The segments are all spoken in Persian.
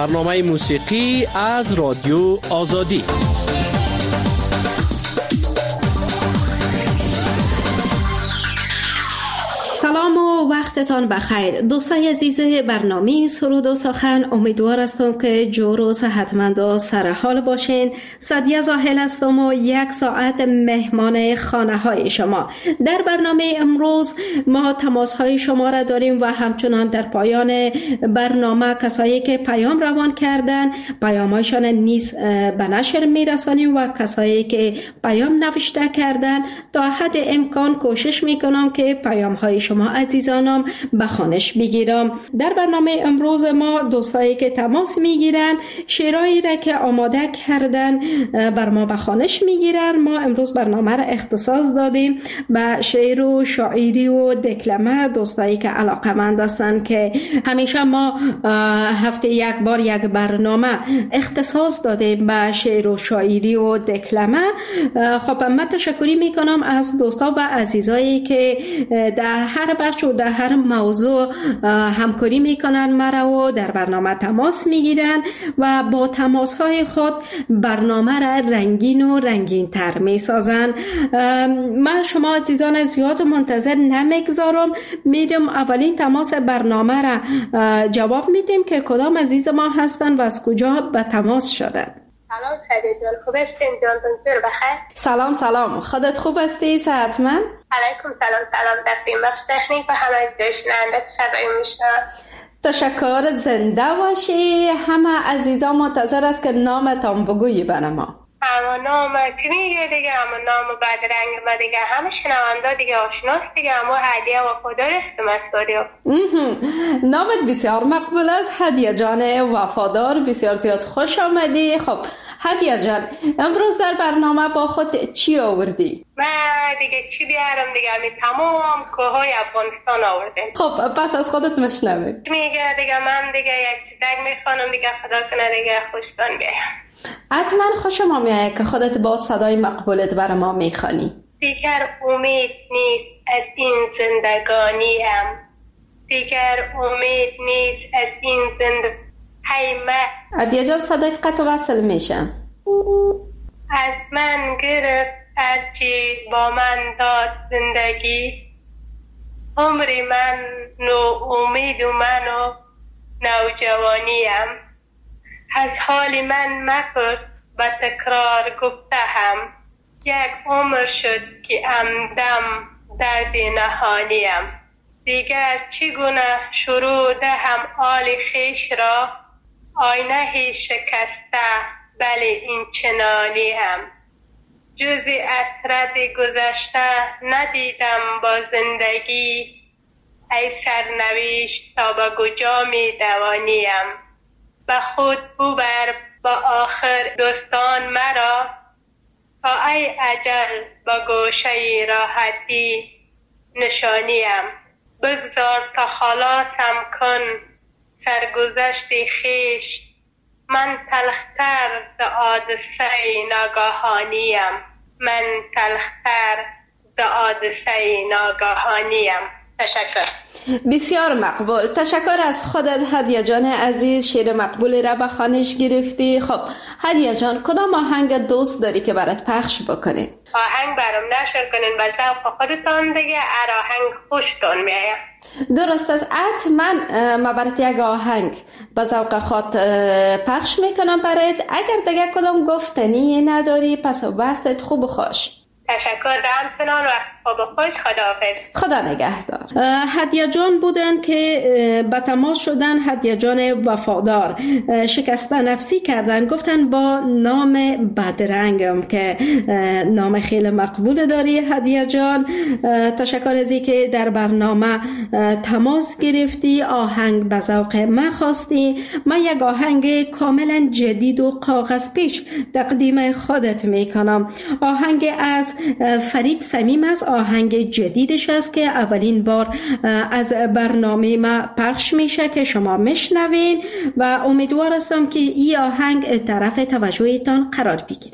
برنامه موسیقی از رادیو آزادی. سلام و وقتتان بخیر دوستای عزیز برنامه سرود و سخن. امیدوار هستم که جور و صحتمند و سر حال باشین. سعدیه زاهل هستم و 1 ساعت مهمان خانه های شما. در برنامه امروز ما تماس های شما را داریم و همچنان در پایان برنامه کسایی که پیام روان کردن پیام هایشان نیز به نشر میرسانیم و کسایی که پیام نوشته کردن تا حد امکان کوشش میکنم که پیام های شما عزیزانم به خوانش بگیرم. در برنامه امروز ما دوستایی که تماس میگیرن شعرهایی را که آماده کردن بر ما به خوانش میگیرن. ما امروز برنامه را اختصاص دادیم به شعر و شاعری و دکلمه. دوستایی که علاقه‌مند هستن که همیشه ما هفته یک بار یک برنامه اختصاص دادیم به شعر و شاعری و دکلمه. خب من تشکری میکنم از دوستا و عزیزایی که در هر بخش و در هر موضوع همکاری میکنن مرا و در برنامه تماس میگیرن و با تماس های خود برنامه را رنگین و رنگین تر میسازن. من شما عزیزان زیاد منتظر نمیگذارم، میرم اولین تماس برنامه را جواب میدیم که کدام عزیز ما هستن و از کجا به تماس شدن. سلام سعدیه جان، خوب هستین؟ جانتون بخیر؟ سلام خودت خوب هستی؟ صحتمند؟ علیکم سلام در فیلم بخش تکنیک و همه داشتننده تشبایی میشنم. تشکر، زنده باشی. همه عزیزان منتظر است که نامتان بگویی برای ما. اما نام چی میگه دیگه؟ اما نام بدرنگ ما دیگه همه شنونده دیگه آشناست دیگه. اما هدیه وفادار هستم از رادیو. نامت بسیار مقبول است هدیه جان وفادار، بسیار زیاد خوش آمدی. خب هدیه جان امروز در برنامه با خود چی آوردی؟ من دیگه چی بیارم دیگه؟ می تمام کوههای افغانستان آوردم. خب پس از خودت مشنویم. میگه دیگه من دیگه یک چیزک میخوانم دیگه خدا کنه دیگه خوشتان بیایم. حتما خوشم آمیه که خودت با صدای مقبولت برای ما میخوانی. دیگر امید نیست از این زندگانیم، دیگر امید نیست از این هدیه جان صدای قطع وصل میشم. از من گرفت هرچی با من داد زندگی، عمری من نو امید و من و نوجوانیم. از حال من مپرس به تکرار گفته هم، 1 عمر شد که امدم درد نهانیم. دیگر چگونه شروع دهم آل خیش را، آینه شکسته بله این چنانیم. جز عطرت گذشته ندیدم با زندگی، ای سرنوشت تا به کجا می دوانیم. به خود ببر با آخر دوستان مرا، تا ای اجل با گوشه راحتی نشانیم. بگذار تا خلاصم کن سرگذشت خیش، من تلختر ز حادثه ناگهانیم. من تلختر ز حادثه ناگهانیم. تشکر. بسیار مقبول. تشکر از خودت هدیه جان عزیز. شعر مقبول را به خوانش گرفتی. خب هدیه جان کدام آهنگ دوست داری که برات پخش بکنیم؟ آهنگ برام نشر کنین به ذوق خودتان دیگه. آهنگ خوشتون میاد. درست است. حتما ما برات یک آهنگ به ذوق خود پخش میکنم برات. اگر دیگه کدام گفتنی نداری پس وقتت خوب و خوش. تشکر دمتونان و خوب خوش. خداحافظ. خدا نگهدار. هدیه جان بودن که به تماس شدن. هدیه جان وفادار شکست نفسی کردن، گفتن با نام بدرنگم که نام خیلی مقبول داری هدیه جان. تشکر از این که در برنامه تماس گرفتی، آهنگ به ذوق من خواستی. من یک آهنگ کاملا جدید و کاغذ پیش تقدیم خودت میکنم. آهنگ از فرید صمیم است. آهنگ جدیدش است که اولین بار از برنامه ما پخش میشه که شما میشنوین و امیدوار هستم که این آهنگ طرف توجهتان قرار بگیره.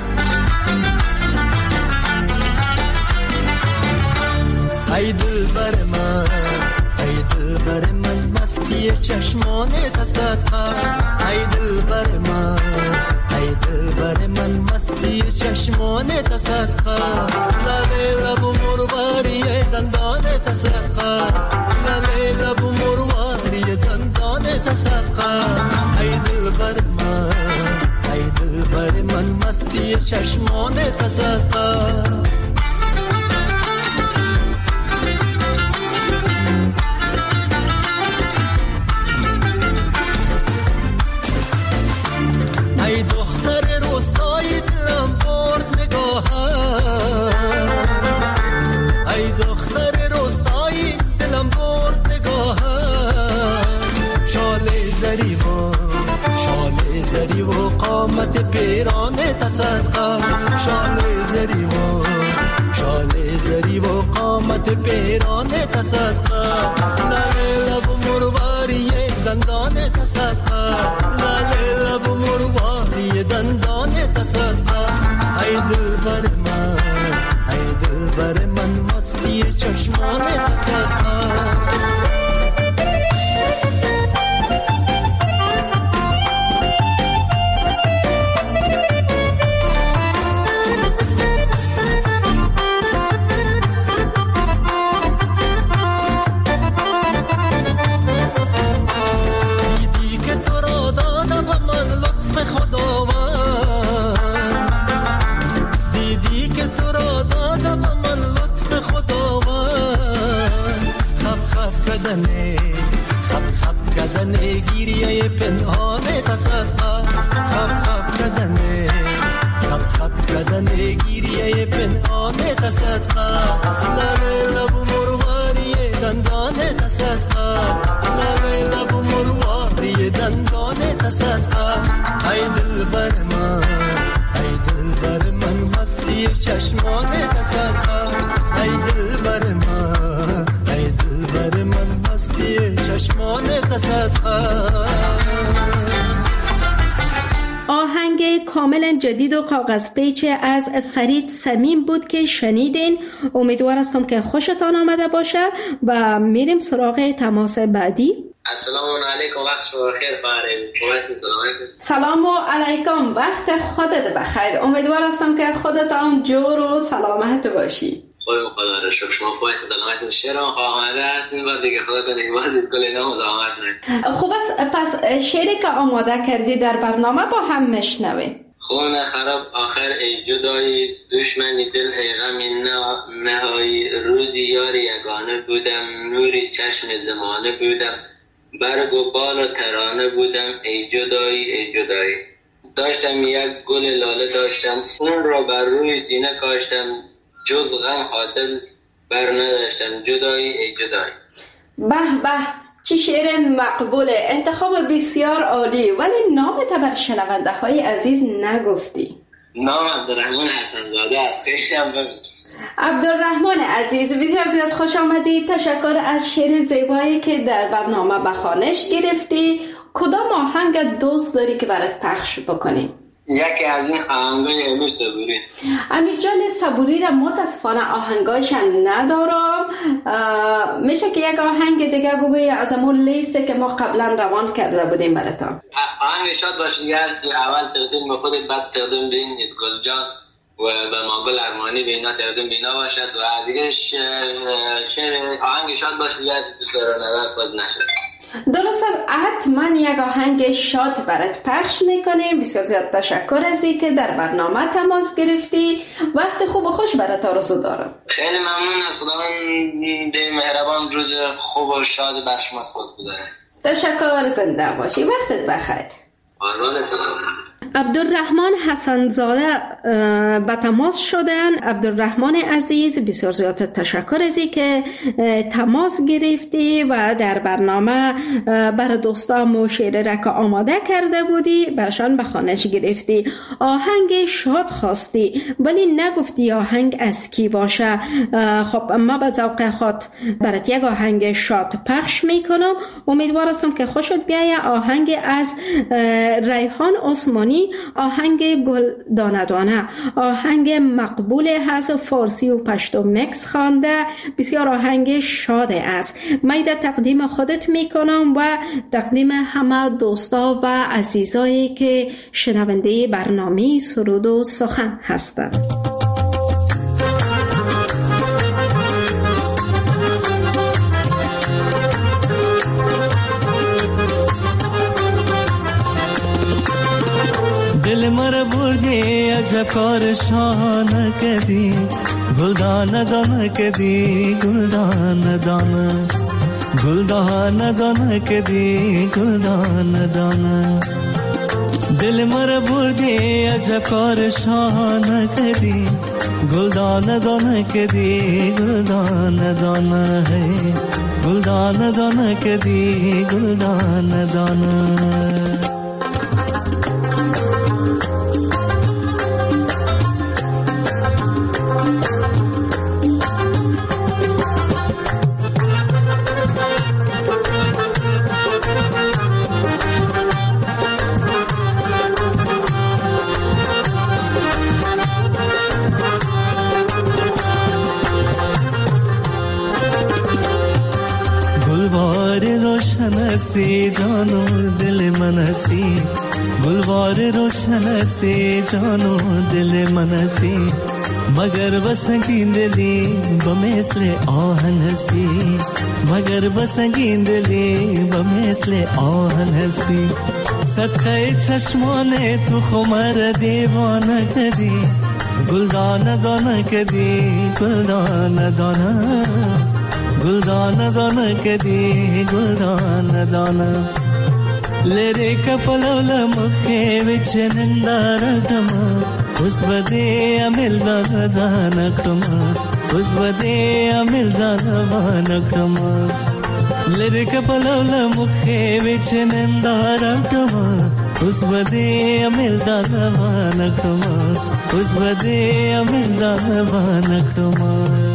ای دلبر مستی چشمانت صدقه ای دلبر من ای دلبر من مستی چشمانت صدقه لاله لب مرواری دندانت صدقه لاله لب مرواری دندانت صدقه ای دلبر من ای دلبر من مستی چشمانت صدقه ای دختر روستای دلم برد نگاهم ای دختر روستای دلم برد نگاهم شال زری و قامت پیرانه تصدقه شال زری و قامت پیرانه تصدقه لاله لب مرواری دندانه تصدقه لاله لب مرواری دندانه تصدقه ای دلبر من مستی چشمانه تصدقه دیدی که تو را داده به من لطف خداوند خب کردنه گیریه پنهانه تصدقه خب کردنه گیریه پنهانه تصدقه لاله لب مرواری دندانه تصدقه لاله لب مرواری دندانه تصدقه ای دلبر من مستی چشمانه تصدقه ای دلبر من مستی چشمانه تصدقه آهنگ کاملا جدید و کاغذ پیچ از فرید صمیم بود که شنیدین. امیدوار هستم که خوشتان آمده باشه و میریم سراغ تماس بعدی. السلام علیکم، وقت شما بخیر خواهرین. سلام علیکم، وقت خودت بخیر. امیدوار هستم که خودتان جور و سلامت باشی. خدا را شکر. شما خودت سلامت باشید. شعرم آماده است، این بار دیگه خودتون نگوازید کلی نام زحمت نکنید. خوب است، پس شعری که آماده کردی در برنامه با هم میشنویم. خون خراب آخر ای جدایی، دشمنی دل ای غم نهایی، روزی یاری یگانه بودم، نوری چشم زمانه بودم، برگ و بال و ترانه بودم، ای جدایی ای جدایی. داشتم یک گل لاله داشتم، اون را بر روی سینه کاشتم، جز غم حاصل بر نداشتم، جدایی ای جدایی. به به، چی شعر مقبوله، انتخاب بسیار عالی. ولی نامت بر شنونده های عزیز نگفتی. نام عبدالرحمن حسن‌زاده است. خیلی هم عبدالرحمن عزیز، بسیار زیاد خوش آمدی. تشکر از شعر زیبایی که در برنامه به خوانش گرفتی. کدام آهنگ دوست داری که برات پخش بکنیم؟ یکی از این آهنگای امیر صبوری. امیر جان صبوری را متاسفانه آهنگایش ندارم. میشه که یک آهنگ دیگه بگوی از امون لیسته که ما قبلا روان کرده بودیم براتون؟ آهنگ شاد باشید گرسی، اول تقدیم به خودت، بعد تقدیم به این گل جان و به ماگل ارمانی به اینا تقدیم بینا باشد و دیگه شعر آهنگ شاد باشید گرسی دوست دارم نظر خود نشد. درست است، حتما یک آهنگ شاد برات پخش میکنیم. بسیار زیاد تشکر از این که در برنامه تماس گرفتی. وقت خوب و خوش برات آرزو دارم. خیلی ممنون از خداوند مهربان روز خوب و شاد بر شما سوز بداره. تشکر، زنده باشی، وقتت بخیر. آزاد سلام. عبدالرحمن حسن‌زاده به تماس شدن. عبدالرحمن عزیز، بسیار زیاد تشکر از این که تماس گرفتی و در برنامه برای دوستان و شعر را که آماده کرده بودی برشان به خوانش گرفتی. آهنگ شاد خواستی ولی نگفتی آهنگ از کی باشه. خب ما به ذوق خود برات یک آهنگ شاد پخش میکنم. امیدوار هستم که خوشت بیایه. آهنگ از ریحان عثمانی برنامه آهنگ گل دانه دانه، آهنگ مقبول هست فارسی و پشتو مکس خوانده، بسیار آهنگ شاده است. من تقدیم خودت میکنم و تقدیم همه دوستا و عزیزایی که شنونده برنامه سرود و سخن هستند. دل مر بردی عجب کار شانه کدی، گلدانه دانه کدی، گلدانه دانه، گلدانه دانه کدی، گلدانه دانه. دل مر بردی عجب کار شانه کدی، گلدانه دانه کدی، گلدانه دانه ہے، گلدانه دانه کدی، گلدانه دانه. हस्ती जानो दिल मन हसी, गुलवार रोशन हस्ती जानो दिल मन हसी, मगर बसंगी दिली बमेसले आहन हसी, मगर बसंगी दिली बमेसले आहन हसी. सत्य चश्माने तू खुमर दीवाना कदी, गुलदाना दाना कदी, गुलदाना दाना, गुलदाना दाना कदी, गुलदाना दाना. लेरे कपलवल मुखे विच निंदारटमा, उस बदे अमिल दानकटमा, उस बदे अमिल दानकटमा. लेरे कपलवल मुखे विच निंदारटमा, उस बदे अमिल दानकटमा, उस बदे अमिल दानकटमा.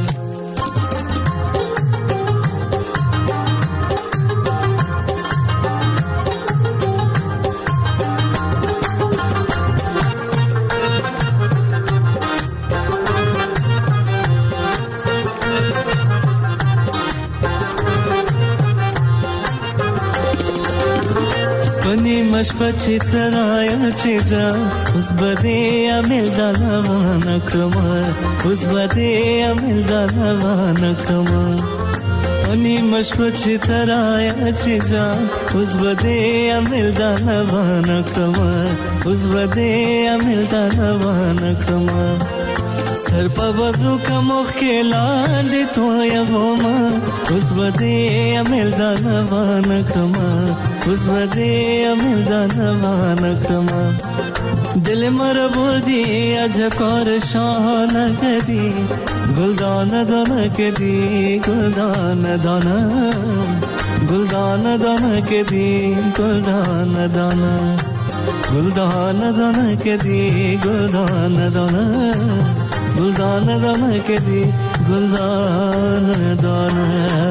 मशपची तराया चेजा, उस बदे अमिल दानवाना क्रमा, उस बदे अमिल दानवाना क्रमा. अनि मशपची तराया चेजा, उस बदे अमिल दानवाना क्रमा, उस बदे अमिल दानवाना क्रमा. सर पर वजू का मुख्ला दे तो या वोमा, उस बदे अमिल दानवाना क्रमा, उस बदे अमिल दानवाना क्रमा. दिल मर बुर्दी अजकर शान कदी, गुलदाना दाना कदी, गुलदाना दाना, गुलदाना दाना कदी, गुलदाना दाना, गुलदाना दाना कदी, गुलदाना दाना, गुलदाना दाना कदी, गुलदाना दाना.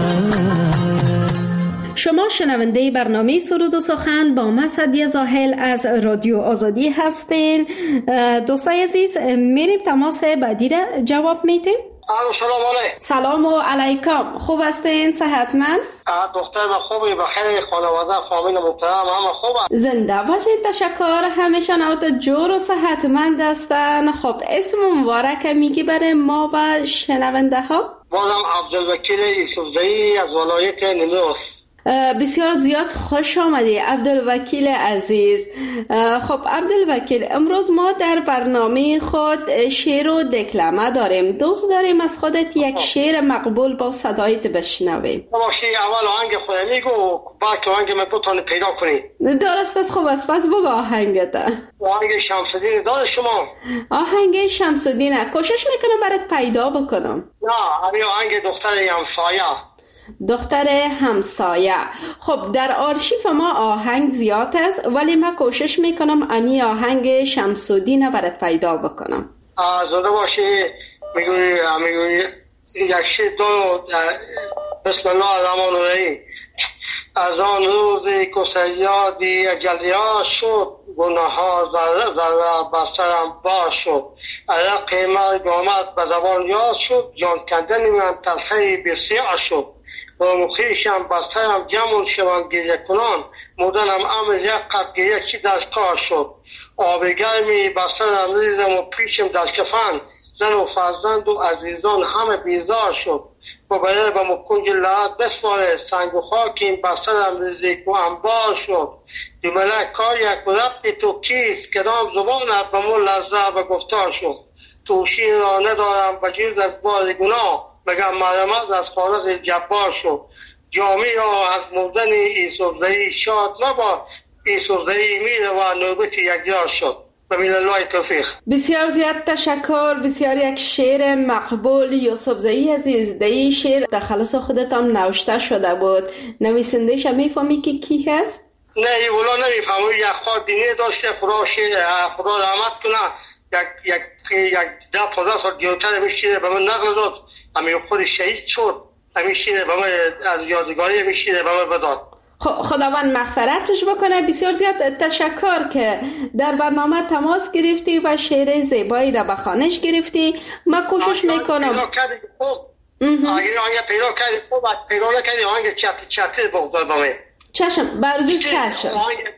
شما شنونده برنامه سرود و سخن با من سعدیه زاهل از رادیو آزادی هستین. دوستای عزیز، میریم تماس بعدی را جواب میتیم. سلام علیکم. سلام و علیکم. خوب هستین؟ صحتمند؟ دختر من خوبی؟ بخیر؟ خانواده فامیل محترم همه خوبه؟ زنده باشید. تشکر. همیشان اوت جور و صحتمند هستن. خب اسم مبارک میگی برای ما و شنونده ها؟ بازم عبدالوکیل یوسفزئی از ولایت نیمروز. بسیار زیاد خوش آمدی عبدالوکیل عزیز. خب عبدالوکیل، امروز ما در برنامه خود شعر و دکلمه داریم. دوست داریم از خودت یک شعر مقبول با صدایت بشنویم. باشی، اول آهنگ خودم میگو بعد که آهنگ من بتونی پیدا کنی. درست است. خوب است، پس بگو آهنگت. آهنگ شمس‌الدین داد شما؟ آهنگ شمس‌الدین کوشش میکنم برات پیدا بکنم. نه، همین آهنگ دختر همسایه. دختر همسایه. خب در آرشیف ما آهنگ زیاد است، ولی من کوشش میکنم امی آهنگ شمس‌الدین برات پیدا بکنم. زنده باشی. میگوی یک شعر دو. بسم الله الرحمن الرحیم. از آن روزی که یادی اجلیا شد، گناه ها ذره بر سرم باز شد. عرق مرگ آمد به زبان یاد شد. جان کندن من تلخی بسیار شد. و خویشم بر سرم جمع شوند گریه کنان. مردنم امر یک قطع گریه چی دستکار شد. آب گرمی بر سرم ریزم و پیشم دستکفن. زن و فرزند و عزیزان همه بیزار شد. و برای به مکنج لحظ بسپاره سنگ و خاکیم بر سرم ریزیک و انبار شد. جمله کار یک ربطی تو کیست کدام زبانت به من لرزه و گفتار شد. توشی را ندارم بجز از بار گناه مگر مرمت از خالق جبار شد. جامی را از مردن یوسفزئی شاد مباد. یوسفزئی میره و نوبت یکجار شد. الله توفیق. بسیار زیاد تشکر. بسیار یک شعر مقبول یوسفزئی عزیز. در این شعر تخلص خودت هم نوشته شده بود. نویسنده‌اش میفهمی که کی هست؟ نه والا نمیفهمم. یک خواهد دینی داشته خدا رحمت کنه. یک 10-15 سال دیوتر میشیره به من نقل داد. همین خود شهید شد. همین شیره به من از یادگاری میشیره به من بداد. خداوند مغفرتش بکنه. بسیار زیاد تشکر که در برنامه تماس گرفتی و شعر زیبایی را به خوانش گرفتی. من کوشش میکنم اگه پیدا کردی خوب پیدا نکردی آنگه چتی بگذار با من. چشم بردو چشم.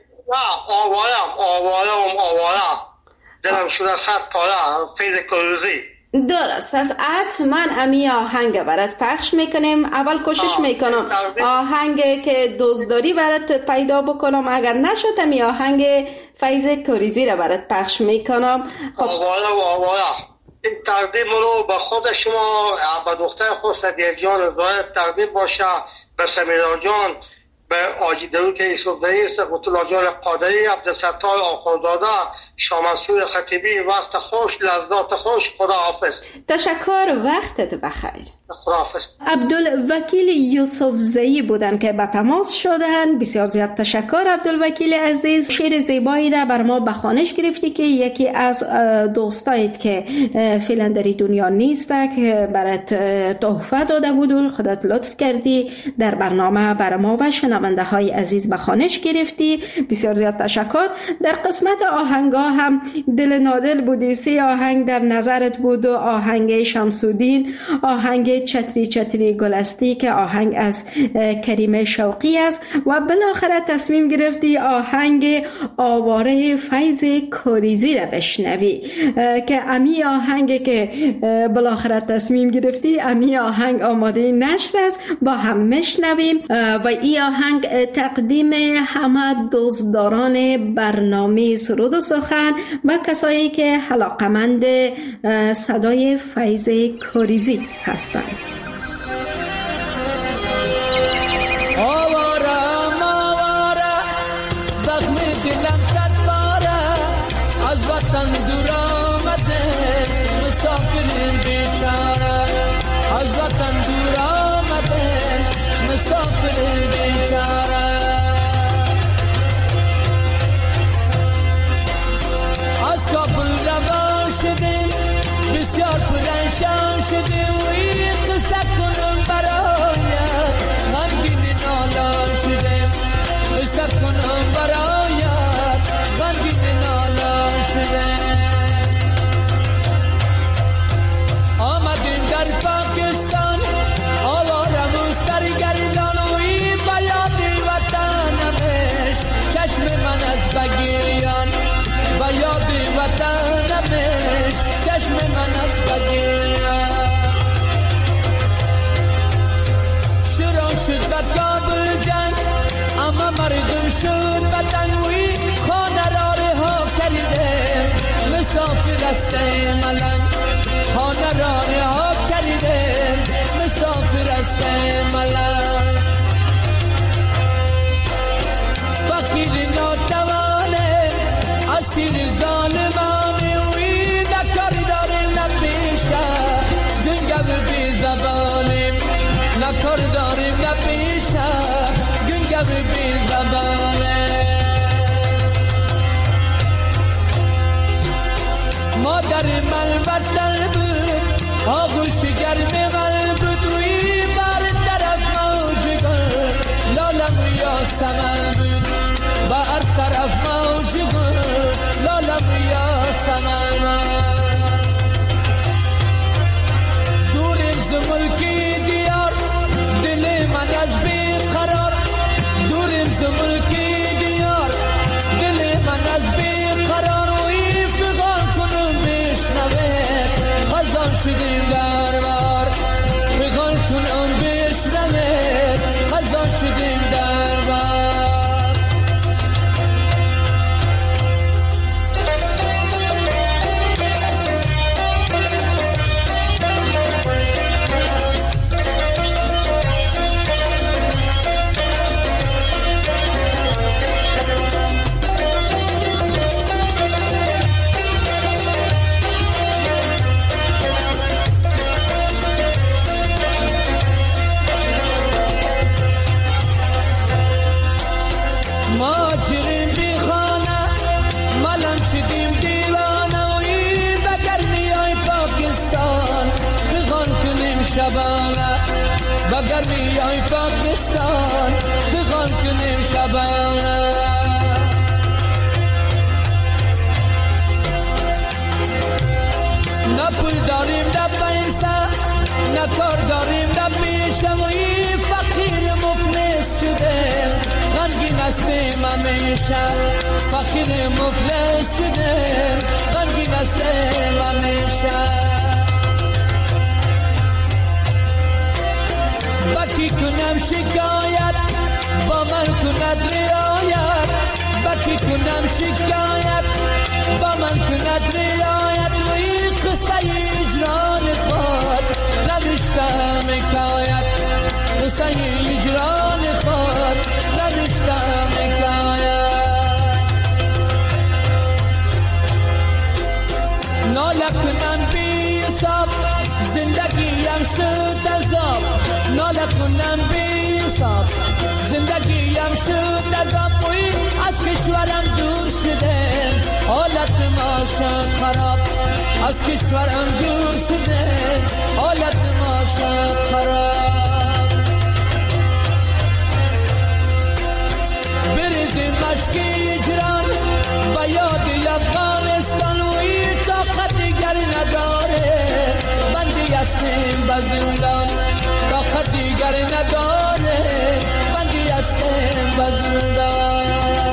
آوارم دلم شده 100 پاره فیض کروزی. درست است. حتما امی آهنگ برات پخش میکنیم. اول کوشش میکنم آهنگ که دوستداری برات پیدا بکنم. اگر نشد امی آهنگ فیض کریزی را برات پخش میکنم. خب آوارم این تقدیم رو به خود شما به دختر خود صدیه جان زاهد تقدیم باشه. به سمیرا جان، به آجی دروت یوسفزئی، سقط الله جان قادری، عبدالستار آخوندزاده، شامنصور خطیبی. وقت خوش، لذات خوش. خدا حافظ. تشکر. وقتت بخیر. خدا حافظ. عبدالوکیل یوسفزئی بودن که به تماس شدن. بسیار زیاد تشکر عبدالوکیل عزیز. شعر زیبایی را بر ما به خوانش گرفتی که یکی از دوستایت که فعلا در دنیا نیست که برات تحفه داده بود و خودت لطف کردی در برنامه بر ما و شنونده های عزیز به خوانش گرفتی. بسیار زیاد تشکر. در قسمت آهنگا هم دل نادل بودی. 3 آهنگ در نظرت بود و آهنگ شمس‌الدین، آهنگ چتری چتری گلستی که آهنگ از کریم شوقی است و بالاخره تصمیم گرفتی آهنگ آواره فیض کریزی را بشنوی که امی آهنگ که بالاخره تصمیم گرفتی امی آهنگ آماده نشر است. با هم مشنویم و این آهنگ تقدیم همه دوستداران برنامه سرود و سخن و کسایی که علاقه‌مند صدای فیض کریزی هستند. آوارم زخم دلم 100 باره از وطن دور آمده مسافر بیچاره. از وطن دور آمده مسافر بیچاره. از کابل روان شدیم بسیار پرنشان شدیم و این قصه کنم برایت غمگین نالان شدیم. قصه کنم برایت غمگین نالان شدیم. آمدیم در پاکستان آوارم و سرگردان و این بیاد وطنمش چشم من از بگیریان. و یاد وطنمش چشم من از بگیریان. شروع شد به کابل جنگ اما مردم شد بدنوی. خانه را رها کردیم مسافر است ملنگ. خانه را رها کردیم مسافر است ملنگ. وکیل ناتوانه اسیر ظالمانه وی نکاری داریم نپیشه گنگو بی زبانیم. نکار داریم نپیشه گنگو بی زبانه. مادر ملوطن بود آغوش گرم من بود وی بر طرف موج گل لالم و یاسمن بود. بر طرف موج گل لالم یا سمن دوریم ز ملکی دیار دل من از بیقرار دوریم ز ملکی دیار دل من از بیقرار و این فغان کنم بشنوه خزان شدیم در بار فغان کنم بشنوه خزان شدیم در بار بگرمی های پاکستان فغان کنیم شبانه نه پول داریم نه پیسه نه کار داریم نه پیشه و این فقیر مفلس شدیم غمگین هستیم همیشه فقیر مفلس شدیم غمگین هستیم همیشه بکی کنم شکایت با من کند رعایت بکی کنم شکایت با من کند رعایت و این قصه اجران خود نوشتم حکایت قصه اجران خود نوشتم حکایت ناله کنم بی حساب زندگیم شد عذاب ناله کنم بی حساب زندگیم شد عذاب از کشورم دور شدم حالت ما شد خراب از کشورم دور شدم حالت ما شد خراب بریزیم مشک اجران با یاد افغانستان و این طاقت دیگر نداره بندی هستیم به زندان طاقت دیگر نداره بندی هستیم به زندان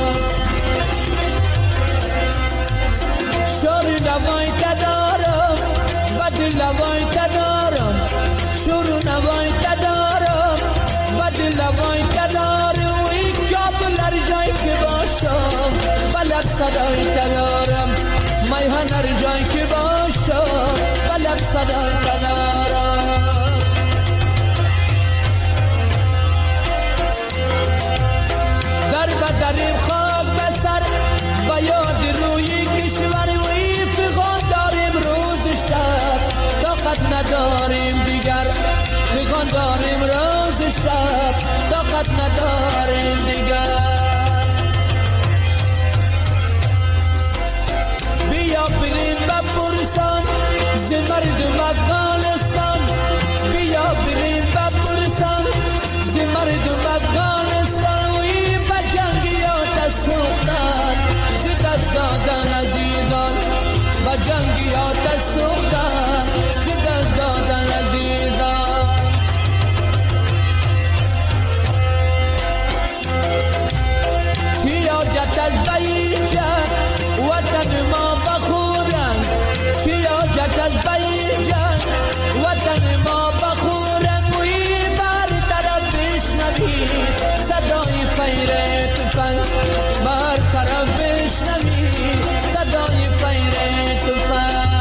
شور نوای تدارم بد لوای تدارم شور نوای تدارم بد لوای تدارم و این کابل هر جایی که باشم بلد صدای تدارم میهن هر جایی که باشم بلد صدای تدارم در بدریم خاک بسر با یاد روی کشور و این فغان داریم روز شب طاقت نداریم دیگر فغان داریم روز شب طاقت نداریم دیگر بیا بریم بپرسان ز مردم افغانستان بیا بریم بپرسان ز مردم افغانستان و این بجنگیات سوختن ز دست دادن عزیزان بجنگیات سوختن ز دست دادن عزیزان چی حاجت از بیجن وطن ما بخورن چی حاجت از بیجن وطن ما بخورن و این بر طرف بشنوی صدای فیر تفنگ بر طرف بشنوی صدای فیر تفنگ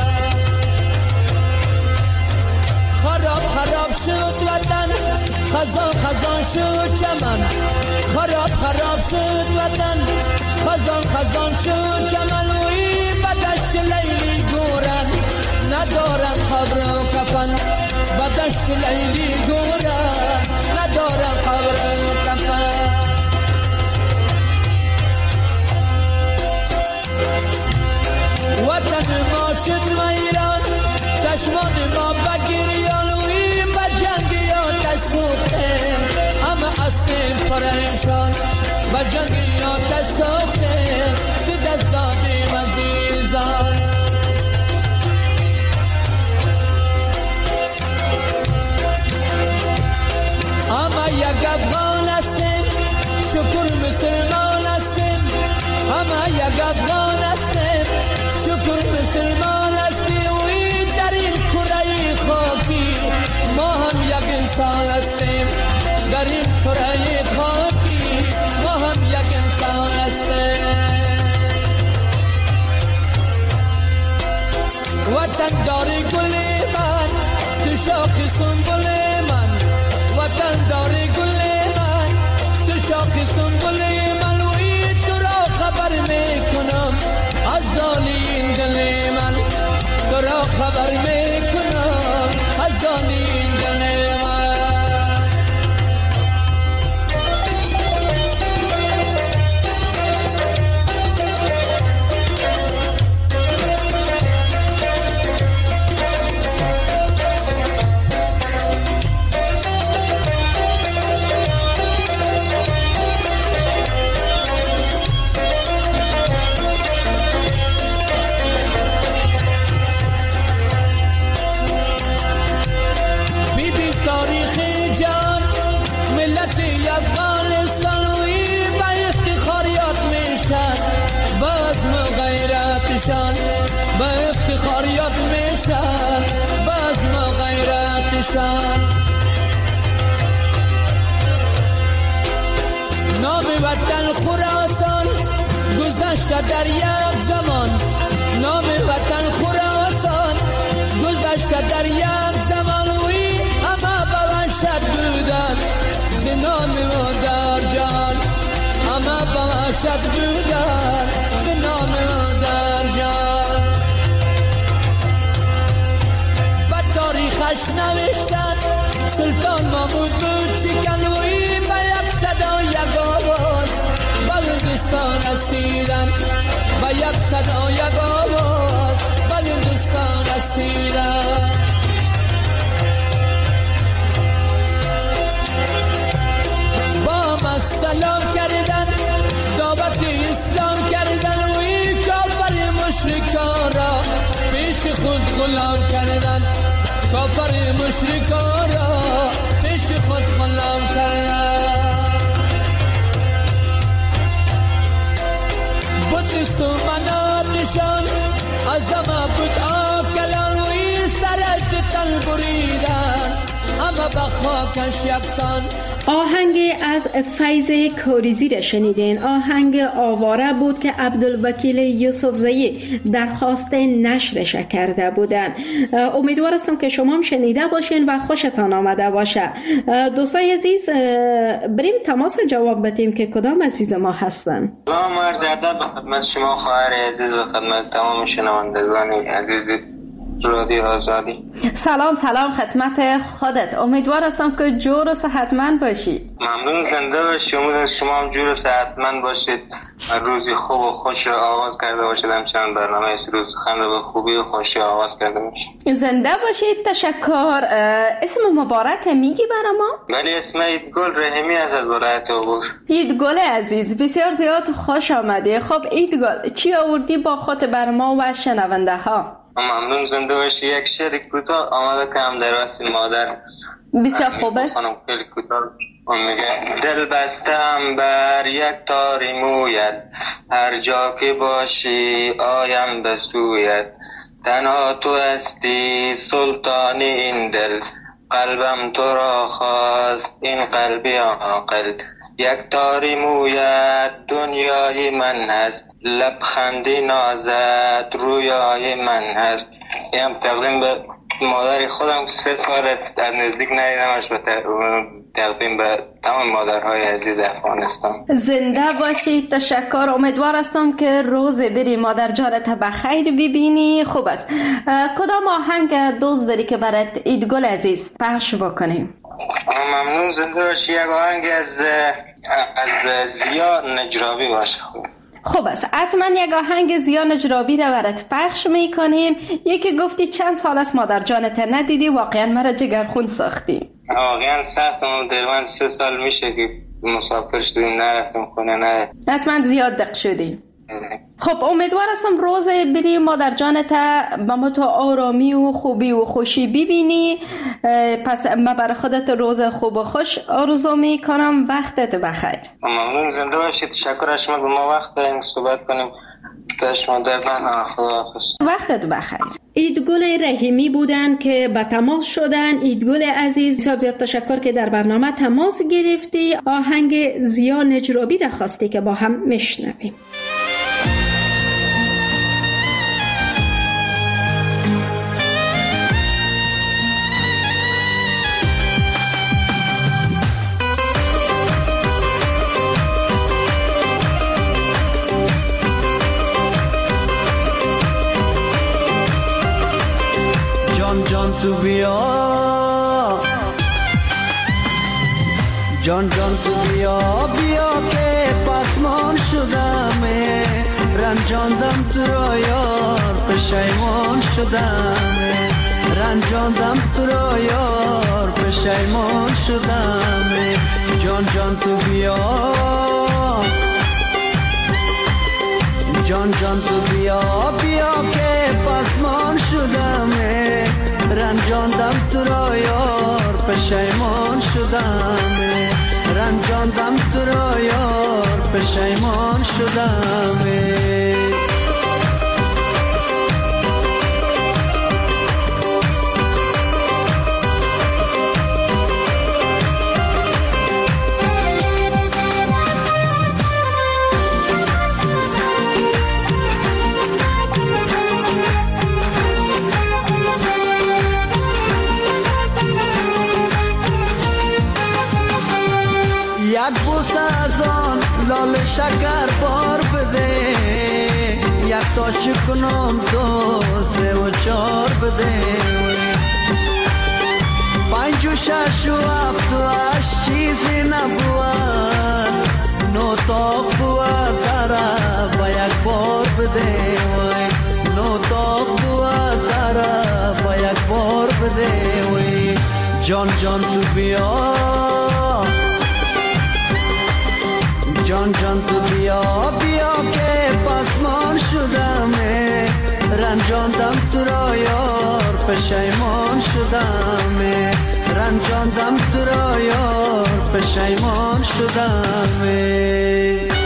خراب خراب شد وطن خزان خزان شد چمن خراب خراب شد وطن خزان خزان شد چمن و این بدشت لیلی گورن ندارن قبر و کفن بدشت لیلی گورن ندارن قبر و کفن وطن ما شد ویران چشمان ما بگریان و این بجنگیان سوختیم همه هستیم پریشان و جنگی آتش ساختیم ز دست دادیم عزیزان. همه یک افغان هستیم شکر مسلمان هستیم، همه یک افغان هستیم شکر مسلمان هستیم. وی در این کره خاکی ما هم یک انسان هستیم، در این کره خاکی ما هم یک انسان هستیم. وطن داری گل من تو شاخ سنبل من، وطن داری گل من تو شاخ سنبل من. وی تو را خبر میکنم از زانی دل من، تو را خبر میکنم از زانی دل من. با افتخار یاد میشن بزم غیرتشان. نام وطن خراسان گذشته در یک زمان، نام وطن خراسان گذشته در یک زمان. وی همه به وحشت بودن ز نام مادر جان، همه به وحشت بودن ز نام مادر جان. به تاریخش نوشتن سلطان محمود بود شکن. وی به یک صدا یک آواز به هندوستان رسیدن، به یک صدا یک آواز به هندوستان رسیدن. با ما سلام کردن دعوت اسلام کردن. وی کافر مشرکان را پیش خود غلام کردن، کافر مشرکان را پیش خود غلام کردن. بود سومناتشان از همه بود آکلان. وی سر از تن بریدن همه به خاکش یکسان. آهنگ از فیض کوریزی را شنیدین. آهنگ آواره بود که عبدالوکیل یوسفزئی درخواست نشرش کرده بودند. امیدوار هستم که شما هم شنیده باشین و خوشتان آمده باشه. دوستای عزیز بریم تماس جواب بدیم که کدام عزیز ما هستن. سلام عرض ادب به خدمت شما خواهر عزیز و خدمت تمام شنوندگان عزیز رادیو آزادی. سلام خدمت خودت. امیدوار هستم که جور و صحتمند باشی. ممنون، زنده باشی. امید از شما هم جور و صحتمند باشید و روزی خوب و خوش آغاز کرده باشید. همچنان برنامه روز خنده به خوبی و خوشی آغاز کرده باشید. زنده باشید. تشکر. اسم مبارک میگی برای ما؟ بله، اسم ایدگل رحیمی از ولایت عبور. ایدگل عزیز بسیار زیاد خوش آمدی. خب ایدگل چی آوردی با خود بر ما و شنونده ها؟ ممنون، زنده باشی. یک شعر کوتاه آماده کنم در واسه مادر. بسیار خوب است. خیلی کوتاه میگه: دل بستم بر یک تاری مویت، هر جا که باشی آیم به سویت. تنها تو هستی سلطان این دل، قلبم تو را خواست این قلبی عاقل. یک تاری مویت دنیای من هست، لبخندی نازت رویای من هست. اینم تقدیم به مادر خودم 3 سال از نزدیک ندیدمش و تقدیم به تمام مادرهای عزیز افغانستان. زنده باشید. تشکر. امیدوار هستم که روز بری مادر جانت بخیر ببینی. خوب است. کدام آهنگ دوست داری که برات ایدگل عزیز پخش بکنیم؟ ممنون، زنده باشی. یک آهنگ از زیا نجرابی باشه. خوب است. حتما یک آهنگ زیا نجرابی را برات پخش میکنیم. یکی گفتی چند سال است مادر جانت ندیدی، واقعا مرا جگرخون ساختی. واقعا سختم، در من 3 سال میشه که مسافر شدیم نرفتیم خونه نه. حتما زیاد دق شدیم. خب امیدوار هستم روز بری مادر جانت با ما تو آرامی و خوبی و خوشی ببینی. پس من برای خودت روز خوب و خوش آرزو میکنم. وقتت بخیر. ممنون، زنده باشید. تشکر از شما که ما وقت داریم صحبت کنیم. شما در من خداحافظ. وقتت بخیر. ایدگل رحیمی بودن که با تماس شدن. ایدگل عزیز بسیار زیاد تشکر که در برنامه تماس گرفتی. آهنگ زیا نجرابی را خواستی که با هم میشنویم. جان تو بیا، جان تو بیا بیا که پسمان شدم، رنجاندم تو را یار پشیمان شدم، رنجاندم تو را یار پشیمان شدم. جان تو بیا، جان تو بیا بیا که پسمان شدم، رنجاندم تو را یار پشیمان شدم، رنجاندم تو را یار پشیمان شدم. یک بوس از آن لال شکر بار بده، یک تا چی کنم 2 3 و 4 بده، 5 و 6 و 7 و 8 چیزی نبود، 9 تا بود داره با یک بار بده، 9 تا بود داره با یک بار بده. جان تو بیا، جان تو بیا بیا که پسمان شدم، رنجاندم تو را یار پشیمان شدم، رنجاندم تو را یار پشیمان شدم.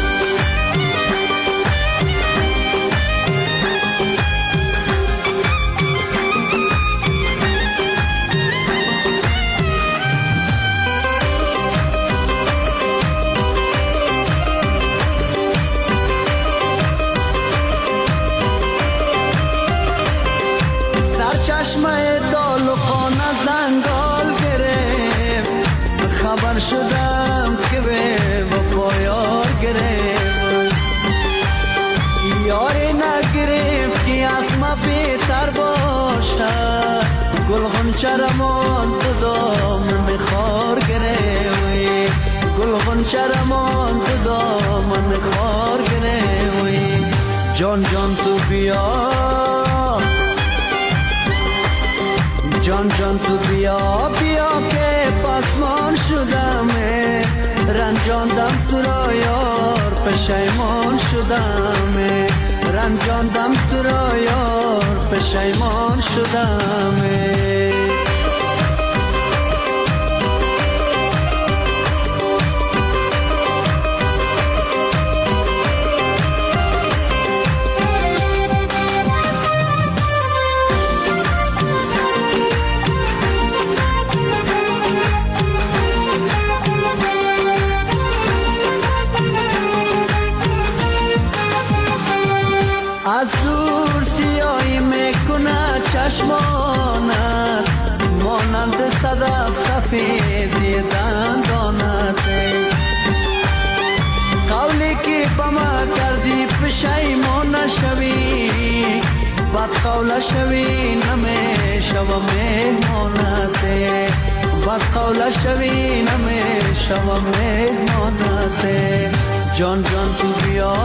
چشمه دال و خانه زنگال گرفت، خبر شدم که به وفا یار گرفت، یاری نگرفت که از ما بهتر باشد، گل غنچه رمان تو دامن خار گرفت، گل غنچه رمان تو دامن خار گرفت. جان تو بیا، جان تو بیا بیا که پسمان شدم، رنجاندم تو را یار پشیمان شدم، رنجاندم تو را یار پشیمان شدم. از دور سیاهی میکنه چشمانت، مانند صدف سفیدی دندانت، قولی که با ما کردی پشیمان نشوی، بد قول شوی نمیشوم مهمانت، بد قول شوی نمیشوم مهمانت. جان تو بیا،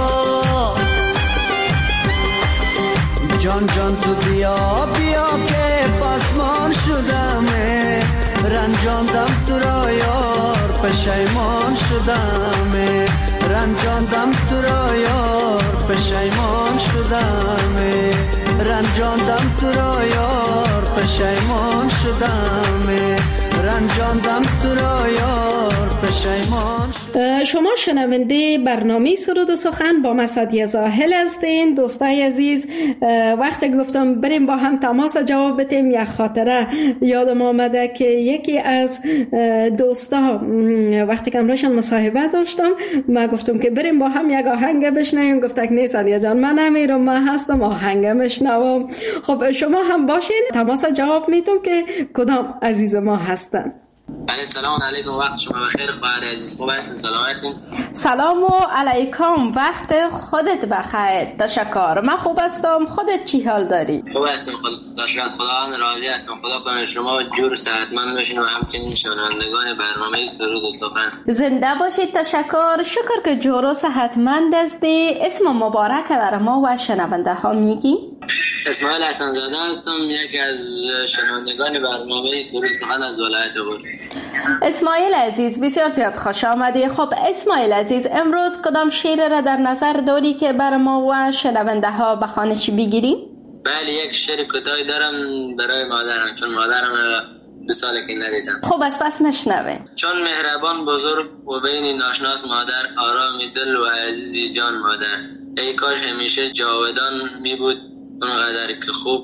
جان تو بیا بیا که پسمان شدم، رنجاندم تو را یار پشیمان شدم رنجاندم تو را یار پشیمان شدم رنجاندم تو را یار پشیمان شدم رنجاندم تو را یار پشیمان شدم. شما شنونده برنامه سرود و سخن با مسعدی زاهل هستین. دوستای عزیز، وقتی گفتم بریم با هم تماس جواب بدیم یک خاطره یادم آمده که یکی از دوستا وقتی که امروشان مصاحبه داشتم من گفتم که بریم با هم یک آهنگ بشنویم، گفت که نه سعدیه جان من نمیرم، من هستم آهنگ میشنوم. خب شما هم باشین تماس جواب میدم که کدام عزیز ما هستن. بله سلام علیکم، وقت شما بخیر خواهر عزیز، خوب هستین؟ سلامتین؟ سلام علیکم، وقت خودت بخیر. تشکر، من خوب هستم، خودت چی حال داری؟ خوب هستم خدا راضی هستم، خدا کنه شما جور صحتمند باشین و همچنین شنوندگان برنامه سرود و سخن زنده باشید. تشکر، شکر که جور و صحتمند هستی. اسم مبارک برای ما و شنونده ها میگی؟ اسماعیل حسن زاده هستم، یکی از شنوندگان برنامه سرود سخن از ولایت بود. اسماعیل عزیز بسیار زیاد خوش آمدی. خب اسماعیل عزیز، امروز کدام شعر را در نظر داری که بر ما و شنونده ها به خوانش بگیریم؟ بله، یک شعر کوتاهی دارم برای مادرم، چون مادرم 2 ساله که ندیدم. خب پس مشنوه. چون مهربان بزرگ و بین ناشناس مادر، آرام دل و عزیزی جان مادر. ای کاش همیشه جاودان می بود اونقدر که خوب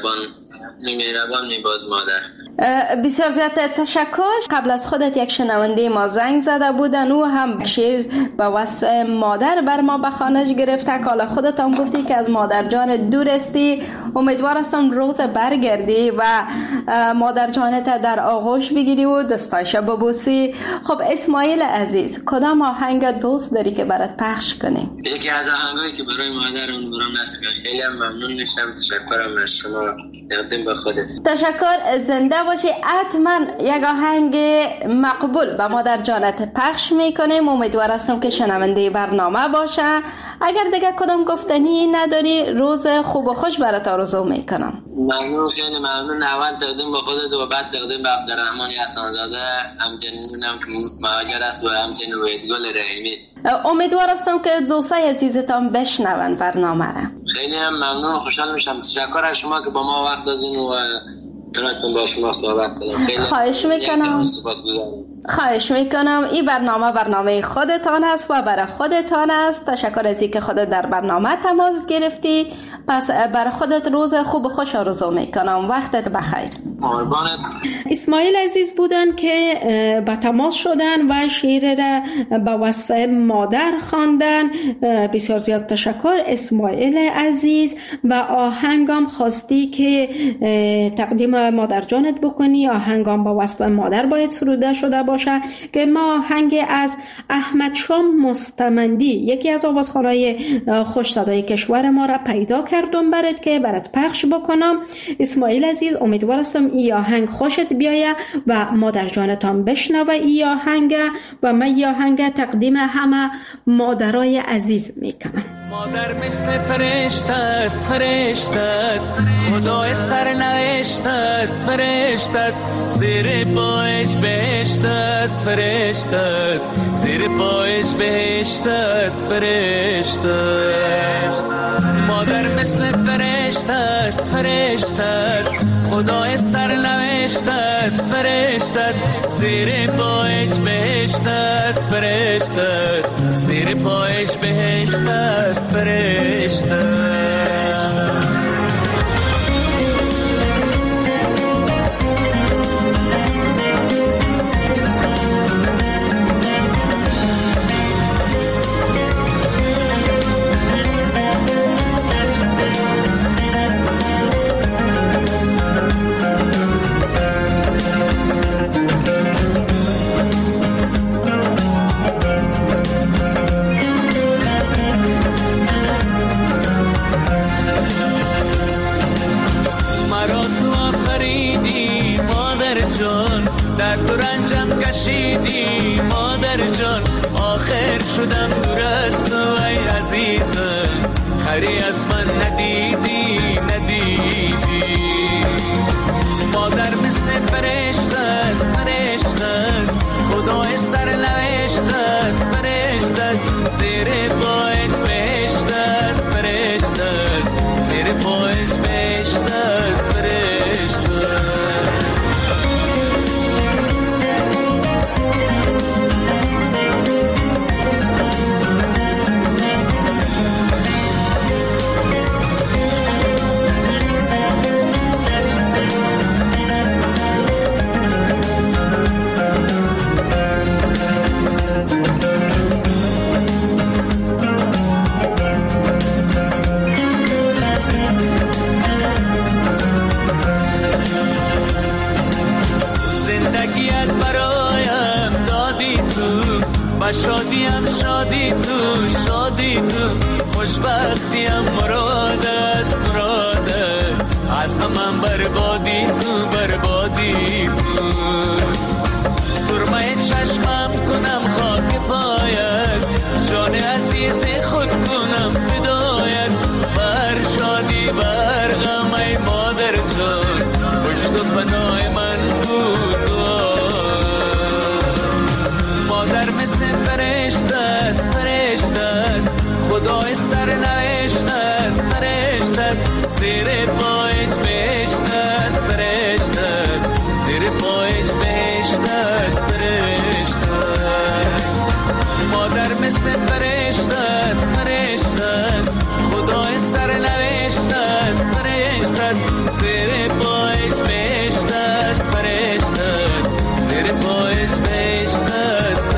مهربان می بود مادر. بسیار زیاد تشکر. قبل از خودت یک شنونده ما زنگ زده بودن، او هم شعر به وصف مادر بر ما به خوانش گرفته. حالا خودت هم گفتی که از مادر جان دور استی، امیدوار هستم روز برگردی و مادر جانت در آغوش بگیری و دستایش ببوسی. خب اسماعیل عزیز، کدام آهنگ دوست داری که برات پخش کنیم؟ یکی از آهنگایی که برای مادرم برام نصیب شد. خیلی ممنون میشم. تشکرم از شما. تقدیم به خودت. تشکر، زنده باشی. حتما یک آهنگ مقبول به مادر جانت پخش میکنیم. امیدوار هستم که شنونده برنامه باشه. اگر دیگه کدام گفتنی نداری، روز خوب و خوش برات آرزو میکنم. ممنون، خیلی ممنون. اول تقدیم به خودت و بعد تقدیم به عبدالرحمن حسن‌زاده، همچنینم که مهاجر است و همچنین وحیدگل رحیمی. امیدوار هستم که دوستای عزیزتان بشنون برنامه را. خیلی هم ممنون و خوشحال میشم. تشکر از شما که با ما وقت دادین و تونستم با شما صحبت کنم. خیلی خواهش میکنم. این برنامه خودتان است و برای خودتان است. تشکر از اینکه خودت در برنامه تماس گرفتی. پس برای خودت روز خوب و خوش آرزو میکنم. وقتت بخیر. اسماعیل عزیز بودن که با تماس شدن و شعر را به وصف مادر خواندن. بسیار زیاد تشکر اسماعیل عزیز. و آهنگام خواستی که تقدیم مادر جانت بکنی. آهنگام به وصف مادر باید سروده شده باشه که ما آهنگ از احمد شام مستمندی، یکی از آوازخوانای خوش صدای کشور ما را پیدا کردم برات که برات پخش بکنم. اسماعیل عزیز، امیدوار هستم این آهنگ خوشت بیایه و مادر جانتان بشنوه این آهنگ و من این آهنگ تقدیم همه مادرای عزیز میکنم. مادر مثل فرشته است، فرشته است، خدای سرنوشت است، فرشته است، زیر پایش بهشت است، فرشته است، زیر پایش بهشت است، فرشته است. مادر مثل فرشته است، فرشته است، خدای سرنوشت است، فرشته است، زیر پایش بهشت است، فرشته است، زیر پایش بهشت است، فرشته است. در تو رنجم کشیدی مادر جان، آخر شدم دور از تو ای عزیزم، خری از من ندیدی مادر مثل فرشته است، فرشته است، خدای سر خوشبختیم مرادت از غمم بربادی تو سرمه چشمم کنم خاک پایت جان عزیز خود کنم فدایت بر شادی بر غم ای مادر جان پشت و پناه من بود مادر مثل فرشته است خدای سرنوشت است زیر پایش بهشت است زیر پایش بهشت است مادر مثل فرشته است خدای سرنوشت است زیر پایش بهشت است زیر پایش بهشت است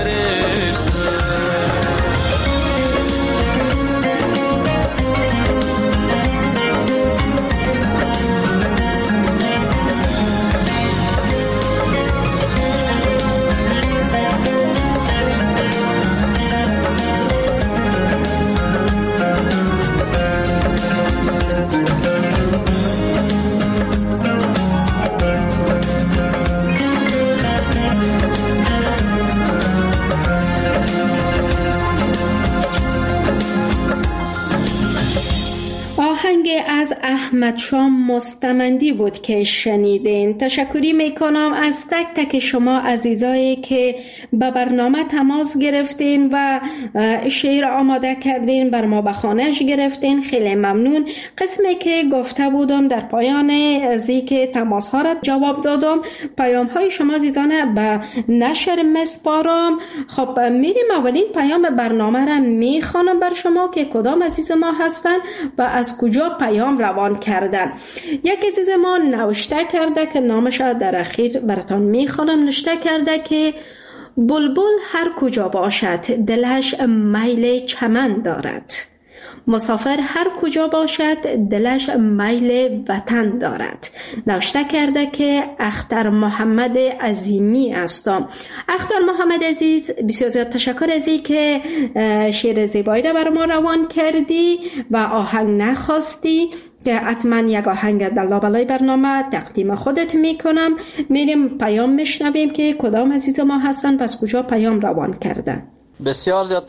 از احمد شام مستمندی بود که شنیدین. تشکری میکنم از تک تک شما عزیزایی که به برنامه تماس گرفتین و شعر آماده کردین، بر ما به خانهش گرفتین. خیلی ممنون. قسمی که گفته بودم در پایان ازی که تماس ها را جواب دادم، پیام های شما عزیزانه به نشر مسپارم. خب میریم اولین پیام برنامه را میخوانم بر شما که کدام عزیز ما هستن و از کجا پیام روان کردن. یک عزیز ما نوشته کرده که نامش در اخیر براتون میخوانم. نوشته کرده که بلبل هر کجا باشد دلش میل چمن دارد، مسافر هر کجا باشد دلش میل وطن دارد. نوشته کرده که اختر محمد عظیمی هستم. اختر محمد عزیز، بسیار زیاد تشکر از این که شعر زیبایی را بر ما روان کردی و آهنگ نخواستی که حتما یک آهنگ در لابلای برنامه تقدیم خودت میکنم. میریم پیام میشنویم که کدام عزیز ما هستن پس کجا پیام روان کردن. بسیار زیاد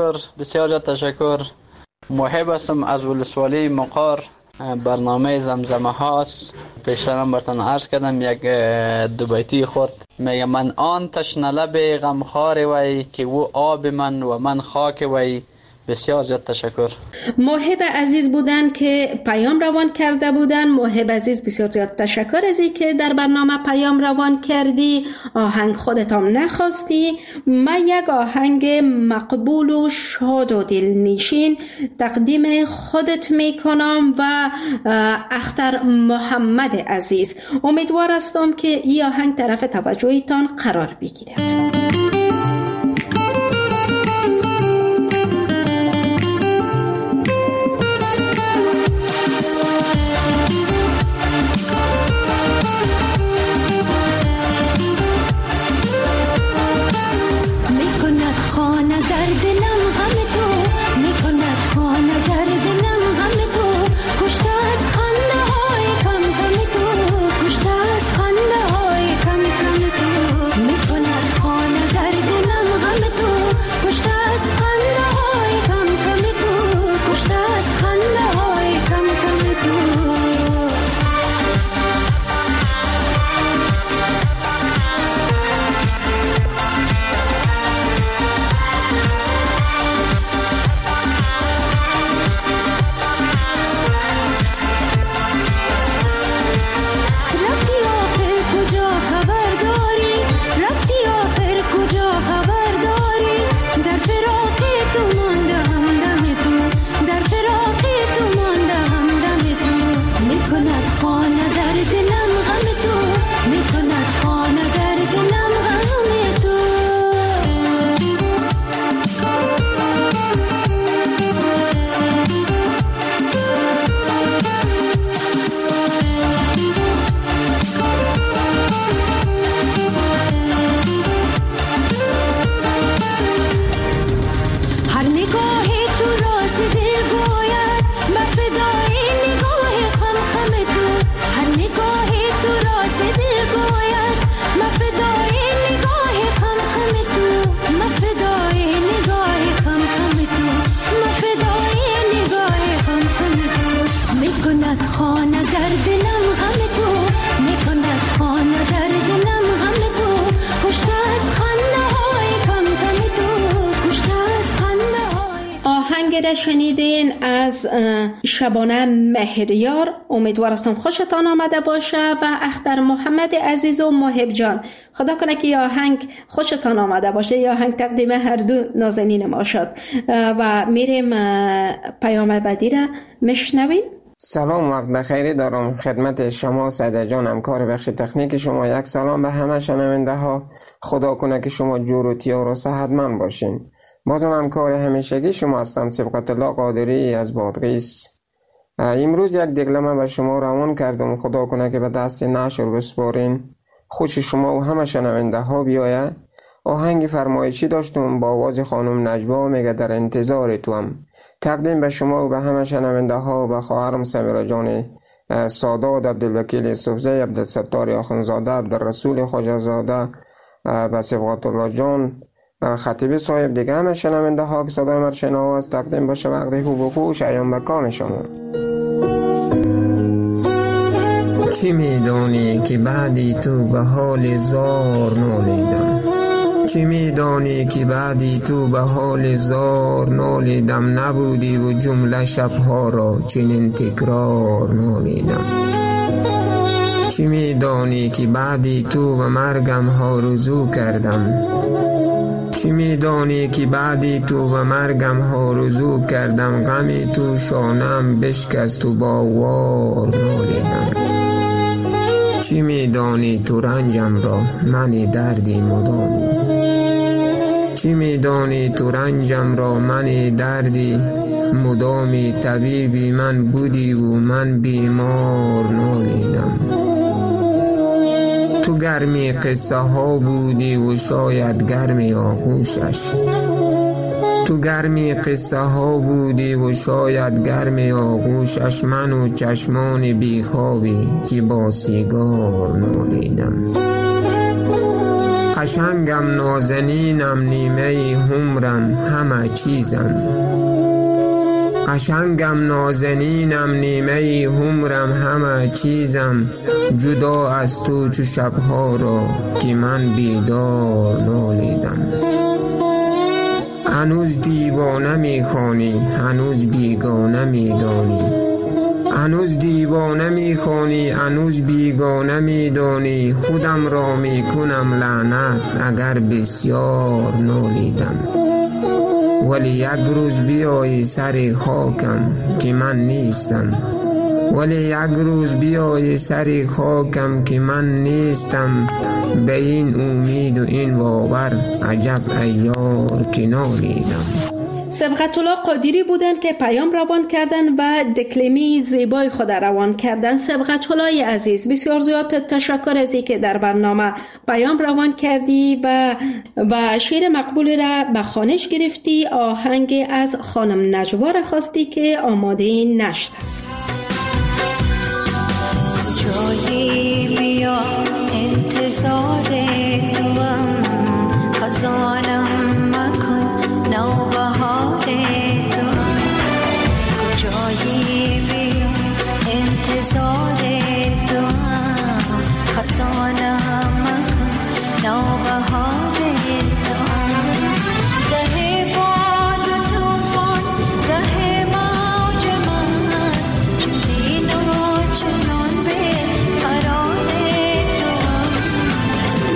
تشکر. محب هستم از ولسوالی مقار. برنامه زمزمه هاست. پیشترم براتون عرض کردم یک دو بیتی خورد. میگه من آن تشنه لب غمخوار وی که او آب من و من خاک وی. بسیار زیاد تشکر. محب عزیز بودن که پیام روان کرده بودن. محب عزیز بسیار زیاد تشکر از این که در برنامه پیام روان کردی. آهنگ خودت هم نخواستی. من یک آهنگ مقبول و شاد و دلنشین تقدیم خودت میکنم و اختر محمد عزیز. امیدوار هستم که این آهنگ طرف توجهتان قرار بگیرد. میکند خانه شنیدین از شبانه مهریار. امیدوار هستم خوشتان آمده باشه و اختر محمد عزیز و محب جان، خدا کنه که آهنگ خوشتان آمده باشه. یا آهنگ تقدیم هر دو نازنین ما شد و میریم پیام بعدی را میشنویم. سلام، وقت بخیری دارم خدمت شما سعید جان، همکار بخش تکنیک شما. یک سلام به همه شنونده ها. خدا کنه که شما جور و تیار و صحتمند باشین. بازم همکار همیشگی شما هستم، سبقت الله قادری از بادغیس. امروز یک دکلمه به شما روان کردم، خدا کنه که به دست نشر بسپارین، خوش شما و همه شنونده ها بیایه. آهنگ فرمایشی داشتم با آواز خانم نجوا، میگه در انتظار توام. تقدیم به شما و به همه شنونده ها، به خواهرم سمیرا جان سادات، عبدالوکیل یوسفزی، عبدالستار آخوندزاده، عبدالرسول خواجه‌زاده، به سبقت الله جان خطیبی صاحب، دیگه همه شنونده ها که صدای من شنواست، تقدیم باشه وقتی خوب و خوش ایام بکام شما. چی میدانی که بعدی تو به حال زار نالیدم؟ چی میدانی که بعدی تو به حال زار نالیدم؟ نبودی و جمله شبها را چنین تکرار نالیدم. چی میدانی که بعدی تو به مرگم آرزو کردم؟ چی میدانی که بعدی تو به مرگم آرزو کردم؟ غمی تو شانم بشکست و باور نالیدم. چی میدانی تو رنجم را من دردی مدامی؟ چی میدانی تو رنجم را من دردی مدامی؟ طبیبی من بودی و من بیمار نالیدم. تو گرمی قصه ها بودی و شاید گرمی آغوشش. تو گرمی قصه ها بودی و شاید گرمی آغوشش. من و چشمان بیخوابی که با سیگار نالیدم. قشنگم نازنینم نیمه عمرم همه چیزم. قشنگم نازنینم نیمه عمرم همه چیزم. جدا از تو چو شبها را که من بیدار نالیدم. هنوز دیوانه میخوانی، هنوز بیگانه میدانی. هنوز دیوانه میخوانی، هنوز بیگانه میدانی. خودم را میکنم لعنت اگر بسیار نالیدم. ولی یک روز بیایی سر خاکم که من نیستم. ولی یک روز بیایی سر خاکم که من نیستم. به این امید و این باور عجب ایار که نالیدم. سبقت الله قادری بودن که پیام روان کردن و دکلمی زیبای خود روان کردن. سبقت الله عزیز، بسیار زیاد تشکر از اینکه در برنامه پیام روان کردی و شعر مقبول را به خوانش گرفتی. آهنگ از خانم نجوا را خواستی که آماده نشد است. جایی بیا انتظار توام، خزانم مکن نوبهار توام. کجایی بیا انتظار توام، خزانم مکن نوبهار توام. گه باد و توفان، گه موج مست، چنین و چنان به قرار توام.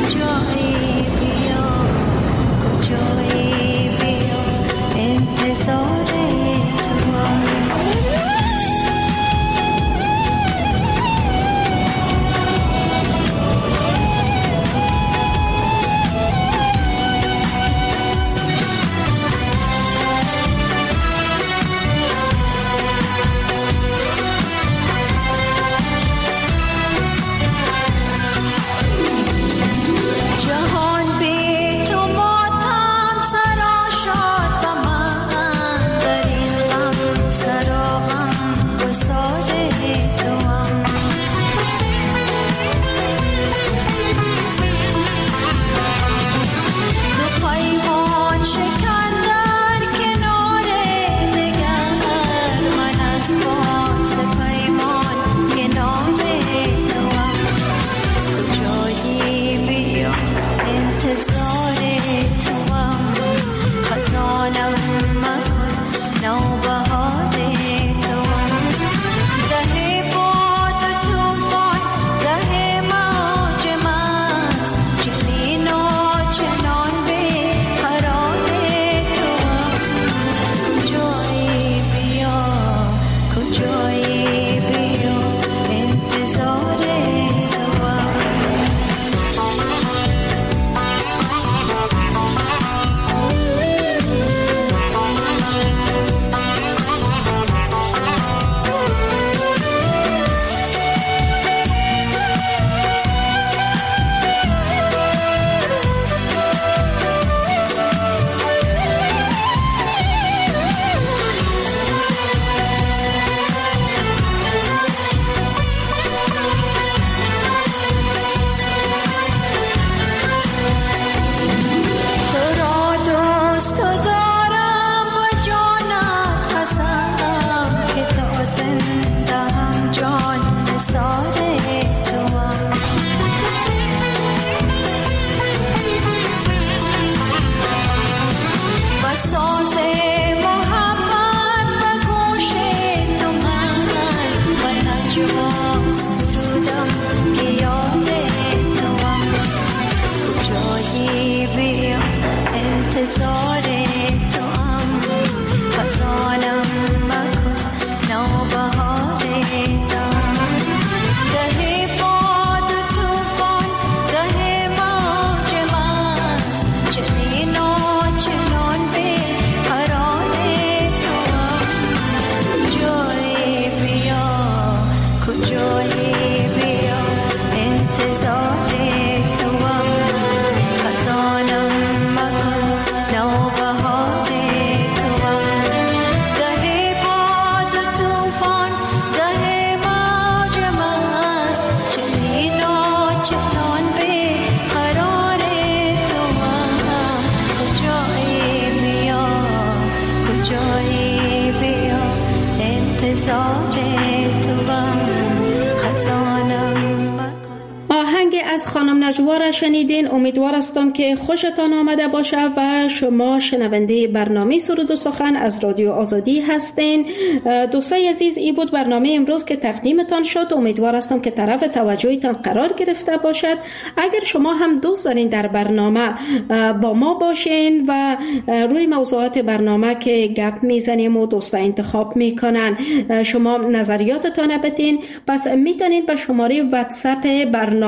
انتظار تو خزانم. آهنگ از خانم نجوا را شنیدین. امیدوار هستم که خوشتان آمده باشه و شما شنونده برنامه سرود و سخن از رادیو آزادی هستین. دوستای عزیز، این بود برنامه امروز که تقدیمتان شد. امیدوار هستم که طرف توجهتان قرار گرفته باشد. اگر شما هم دوست دارین در برنامه با ما باشین و روی موضوعات برنامه که گپ میزنیم و دوستا انتخاب میکنن شما نظریاتتان بدین، پس میتونین به شماره واتساپ برنامه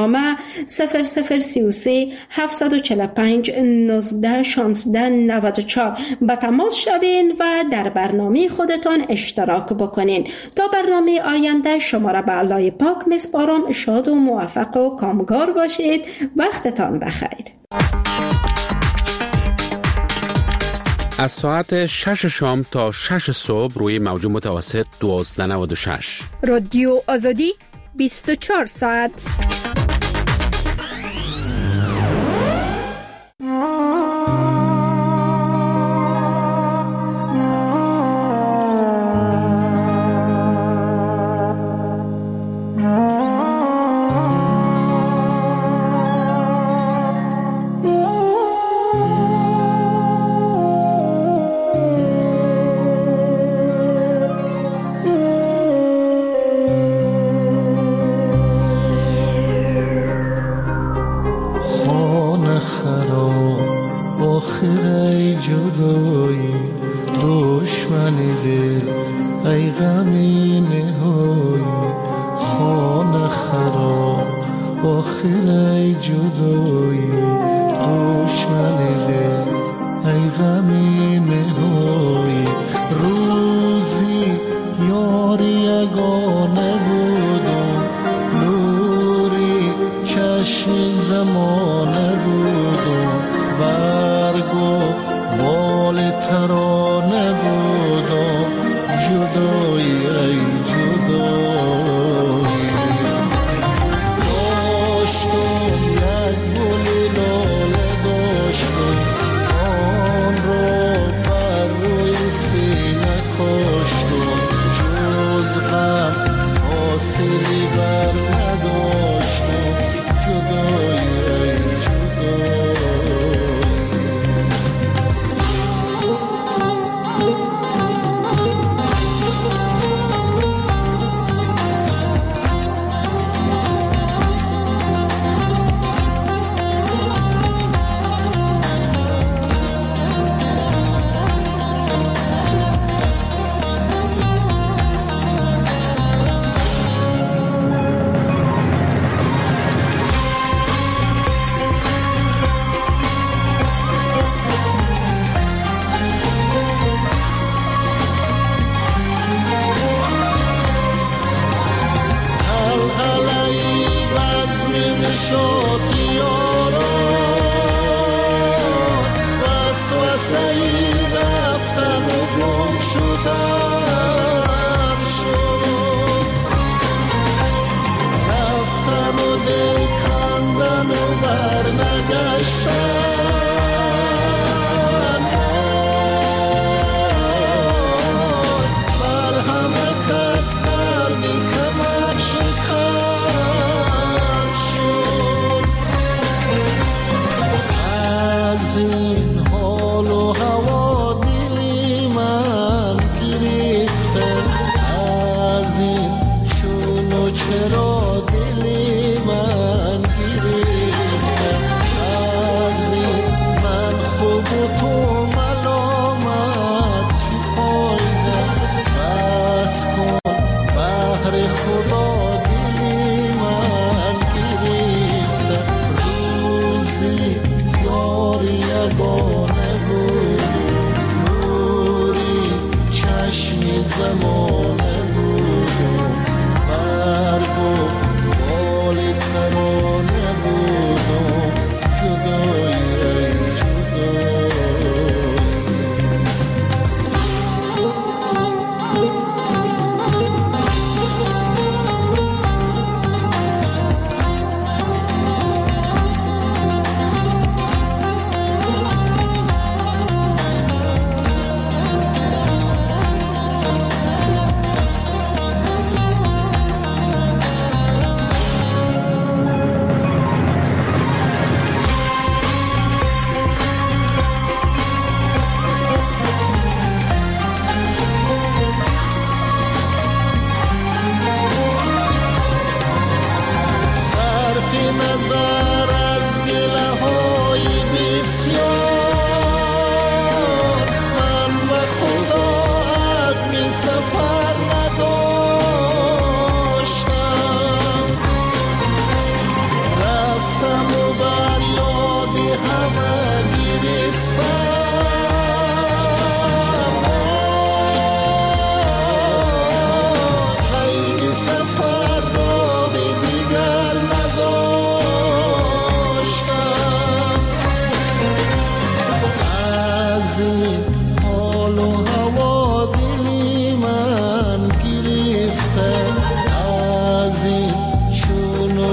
0033 745 19 16 94 به تماس شوین و در برنامه خودتان اشتراک بکنین. تا برنامه آینده شما را به الله پاک میسپارم. شاد و موفق و کامگار باشید. وقتتان بخیر. از ساعت 6 شام تا 6 صبح روی موج متوسط 1296 رادیو آزادی 24 ساعت.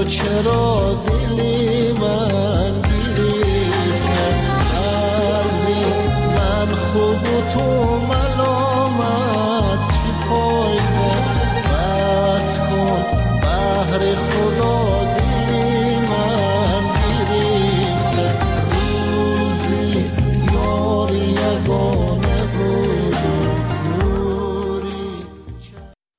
چرا